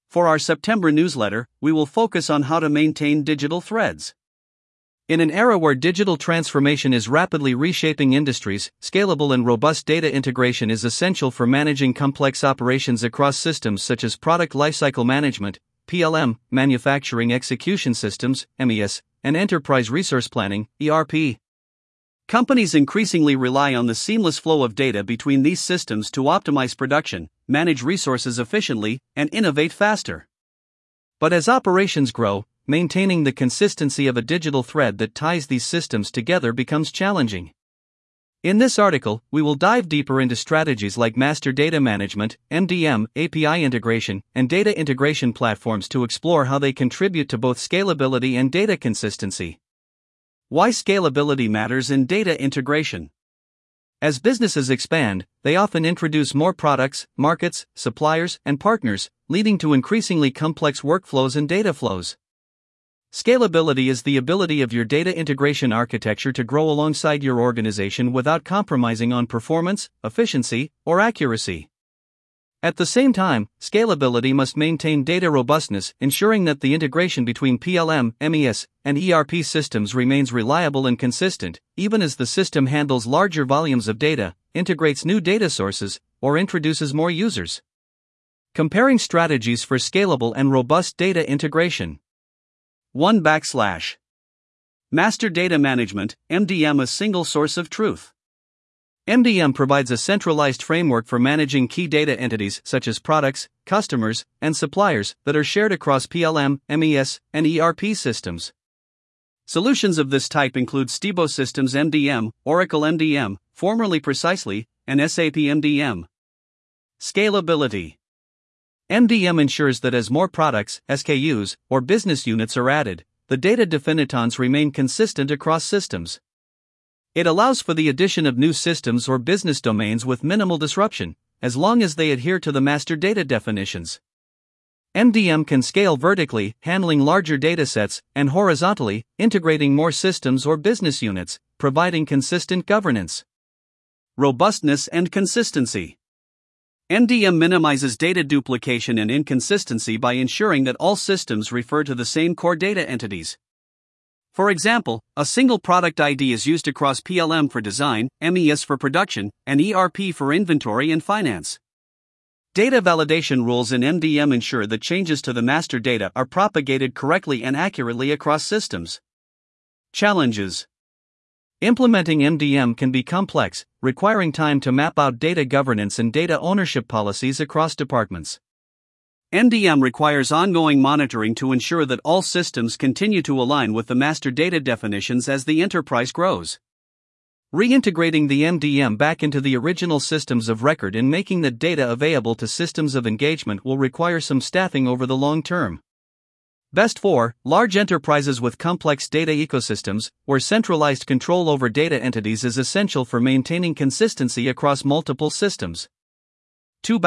For our September newsletter, we will focus on how to maintain digital threads. In an era where digital transformation is rapidly reshaping industries, scalable and robust data integration is essential for managing complex operations across systems such as product lifecycle management, PLM, manufacturing execution systems, MES, and enterprise resource planning, ERP. Companies increasingly rely on the seamless flow of data between these systems to optimize production, manage resources efficiently, and innovate faster. But as operations grow, maintaining the consistency of a digital thread that ties these systems together becomes challenging. In this article, we will dive deeper into strategies like master data management, MDM, API integration, and data integration platforms to explore how they contribute to both scalability and data consistency. Why scalability matters in data integration. As businesses expand, they often introduce more products, markets, suppliers, and partners, leading to increasingly complex workflows and data flows. Scalability is the ability of your data integration architecture to grow alongside your organization without compromising on performance, efficiency, or accuracy. At the same time, scalability must maintain data robustness, ensuring that the integration between PLM, MES, and ERP systems remains reliable and consistent, even as the system handles larger volumes of data, integrates new data sources, or introduces more users. Comparing strategies for scalable and robust data integration. 1. Master Data Management, MDM, a single source of truth. MDM provides a centralized framework for managing key data entities such as products, customers, and suppliers that are shared across PLM, MES, and ERP systems. Solutions of this type include Stibo Systems MDM, Oracle MDM, formerly Precisely, and SAP MDM. Scalability. MDM ensures that as more products, SKUs, or business units are added, the data definitons remain consistent across systems. It allows for the addition of new systems or business domains with minimal disruption, as long as they adhere to the master data definitions. MDM can scale vertically, handling larger datasets, and horizontally, integrating more systems or business units, providing consistent governance. Robustness and consistency. MDM minimizes data duplication and inconsistency by ensuring that all systems refer to the same core data entities. For example, a single product ID is used across PLM for design, MES for production, and ERP for inventory and finance. Data validation rules in MDM ensure that changes to the master data are propagated correctly and accurately across systems. Challenges. Implementing MDM can be complex, requiring time to map out data governance and data ownership policies across departments. MDM requires ongoing monitoring to ensure that all systems continue to align with the master data definitions as the enterprise grows. Reintegrating the MDM back into the original systems of record and making the data available to systems of engagement will require some staffing over the long term. Best for large enterprises with complex data ecosystems, where centralized control over data entities is essential for maintaining consistency across multiple systems. 2.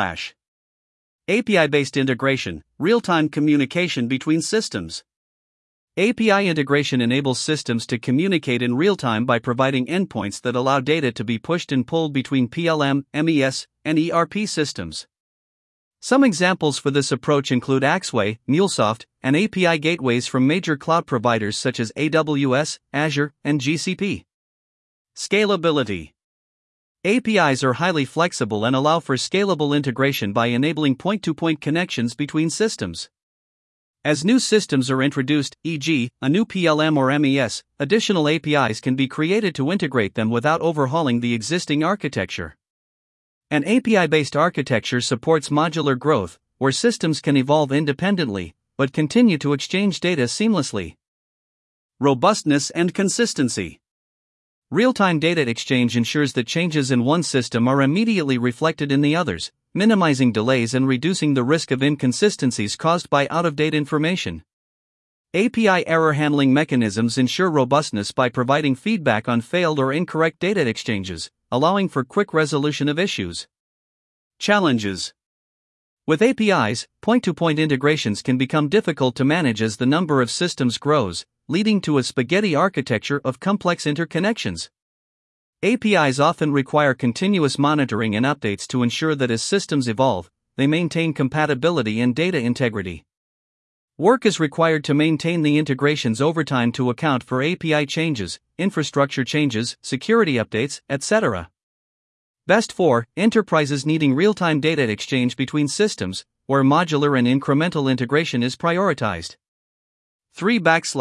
API-based integration, real-time communication between systems. API integration enables systems to communicate in real time by providing endpoints that allow data to be pushed and pulled between PLM, MES, and ERP systems. Some examples for this approach include Axway, MuleSoft, and API gateways from major cloud providers such as AWS, Azure, and GCP. Scalability. APIs are highly flexible and allow for scalable integration by enabling point-to-point connections between systems. As new systems are introduced, e.g., a new PLM or MES, additional APIs can be created to integrate them without overhauling the existing architecture. An API-based architecture supports modular growth, where systems can evolve independently, but continue to exchange data seamlessly. Robustness and consistency. Real-time data exchange ensures that changes in one system are immediately reflected in the others, minimizing delays and reducing the risk of inconsistencies caused by out-of-date information. API error handling mechanisms ensure robustness by providing feedback on failed or incorrect data exchanges, allowing for quick resolution of issues. Challenges. With APIs, point-to-point integrations can become difficult to manage as the number of systems grows, leading to a spaghetti architecture of complex interconnections. APIs often require continuous monitoring and updates to ensure that as systems evolve, they maintain compatibility and data integrity. Work is required to maintain the integrations over time to account for API changes, infrastructure changes, security updates, etc. Best for enterprises needing real-time data exchange between systems, where modular and incremental integration is prioritized. 3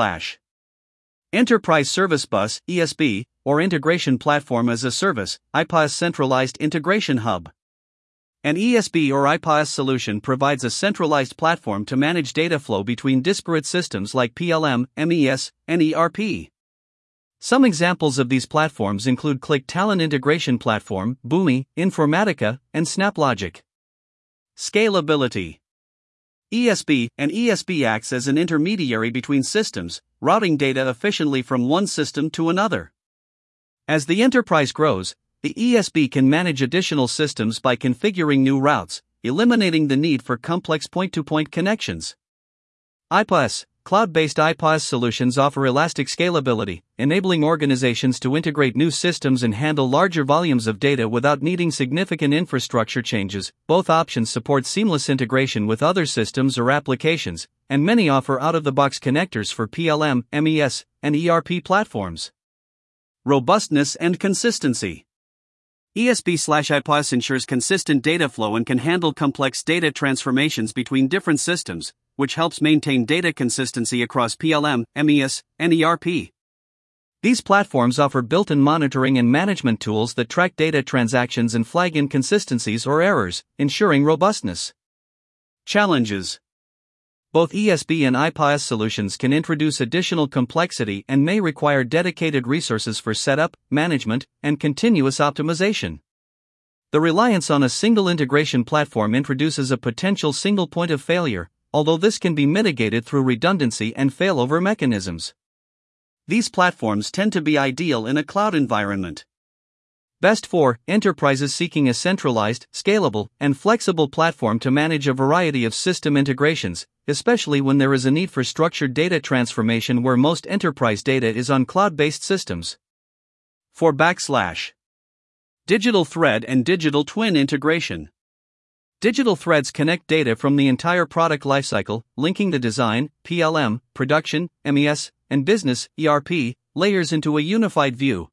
Enterprise Service Bus, ESB, or Integration Platform as a Service, IPaaS Centralized Integration Hub. An ESB or IPaaS solution provides a centralized platform to manage data flow between disparate systems like PLM, MES, and ERP. Some examples of these platforms include Qlik Talent Integration Platform, Boomi, Informatica, and SnapLogic. Scalability. An ESB acts as an intermediary between systems, routing data efficiently from one system to another. As the enterprise grows, the ESB can manage additional systems by configuring new routes, eliminating the need for complex point-to-point connections. IPaaS, cloud-based IPaaS solutions offer elastic scalability, enabling organizations to integrate new systems and handle larger volumes of data without needing significant infrastructure changes. Both options support seamless integration with other systems or applications, and many offer out-of-the-box connectors for PLM, MES, and ERP platforms. Robustness and consistency. ESB/IPaaS ensures consistent data flow and can handle complex data transformations between different systems, which helps maintain data consistency across PLM, MES, and ERP. These platforms offer built-in monitoring and management tools that track data transactions and flag inconsistencies or errors, ensuring robustness. Challenges. Both ESB and IPaaS solutions can introduce additional complexity and may require dedicated resources for setup, management, and continuous optimization. The reliance on a single integration platform introduces a potential single point of failure, although this can be mitigated through redundancy and failover mechanisms. These platforms tend to be ideal in a cloud environment. Best for enterprises seeking a centralized, scalable, and flexible platform to manage a variety of system integrations, especially when there is a need for structured data transformation where most enterprise data is on cloud-based systems. 4 Digital thread and digital twin integration. Digital threads connect data from the entire product lifecycle, linking the design, PLM, production, MES, and business, ERP, layers into a unified view.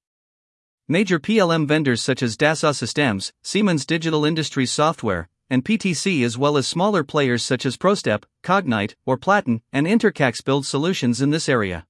Major PLM vendors such as Dassault Systems, Siemens Digital Industries Software, and PTC, as well as smaller players such as ProStep, Cognite, or Platen, and Intercax build solutions in this area.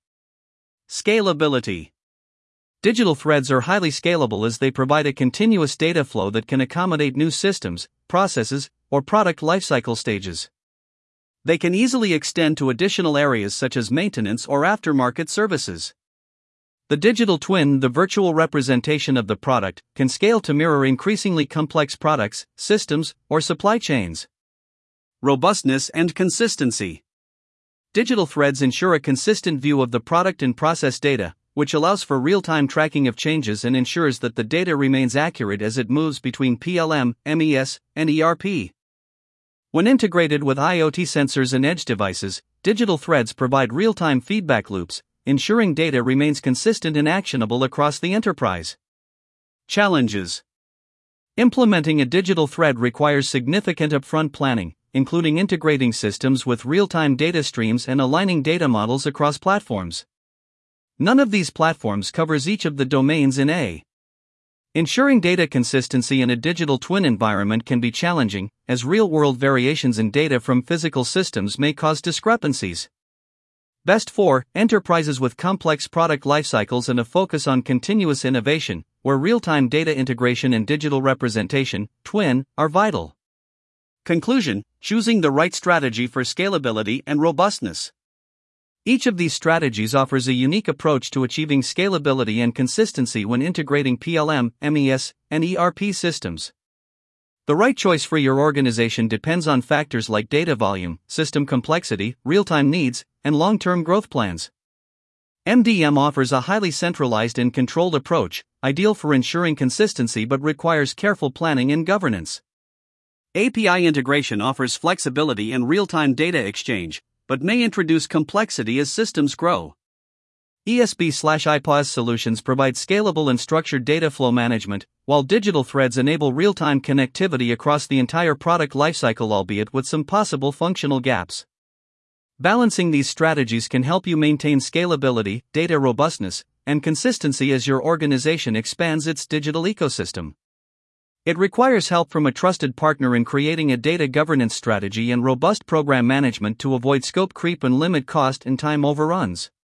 Scalability. Digital threads are highly scalable as they provide a continuous data flow that can accommodate new systems, processes, or product lifecycle stages. They can easily extend to additional areas such as maintenance or aftermarket services. The digital twin, the virtual representation of the product, can scale to mirror increasingly complex products, systems, or supply chains. Robustness and consistency. Digital threads ensure a consistent view of the product and process data, which allows for real-time tracking of changes and ensures that the data remains accurate as it moves between PLM, MES, and ERP. When integrated with IoT sensors and edge devices, digital threads provide real-time feedback loops, ensuring data remains consistent and actionable across the enterprise. Challenges. Implementing a digital thread requires significant upfront planning, including integrating systems with real-time data streams and aligning data models across platforms. None of these platforms covers each of the domains in A. Ensuring data consistency in a digital twin environment can be challenging, as real-world variations in data from physical systems may cause discrepancies. Best for enterprises with complex product lifecycles and a focus on continuous innovation, where real-time data integration and digital representation, twin, are vital. Conclusion: choosing the right strategy for scalability and robustness. Each of these strategies offers a unique approach to achieving scalability and consistency when integrating PLM, MES, and ERP systems. The right choice for your organization depends on factors like data volume, system complexity, real-time needs, and long-term growth plans. MDM offers a highly centralized and controlled approach, ideal for ensuring consistency but requires careful planning and governance. API integration offers flexibility and real-time data exchange, but may introduce complexity as systems grow. ESB/IPaaS solutions provide scalable and structured data flow management, while digital threads enable real-time connectivity across the entire product lifecycle, albeit with some possible functional gaps. Balancing these strategies can help you maintain scalability, data robustness, and consistency as your organization expands its digital ecosystem. It requires help from a trusted partner in creating a data governance strategy and robust program management to avoid scope creep and limit cost and time overruns.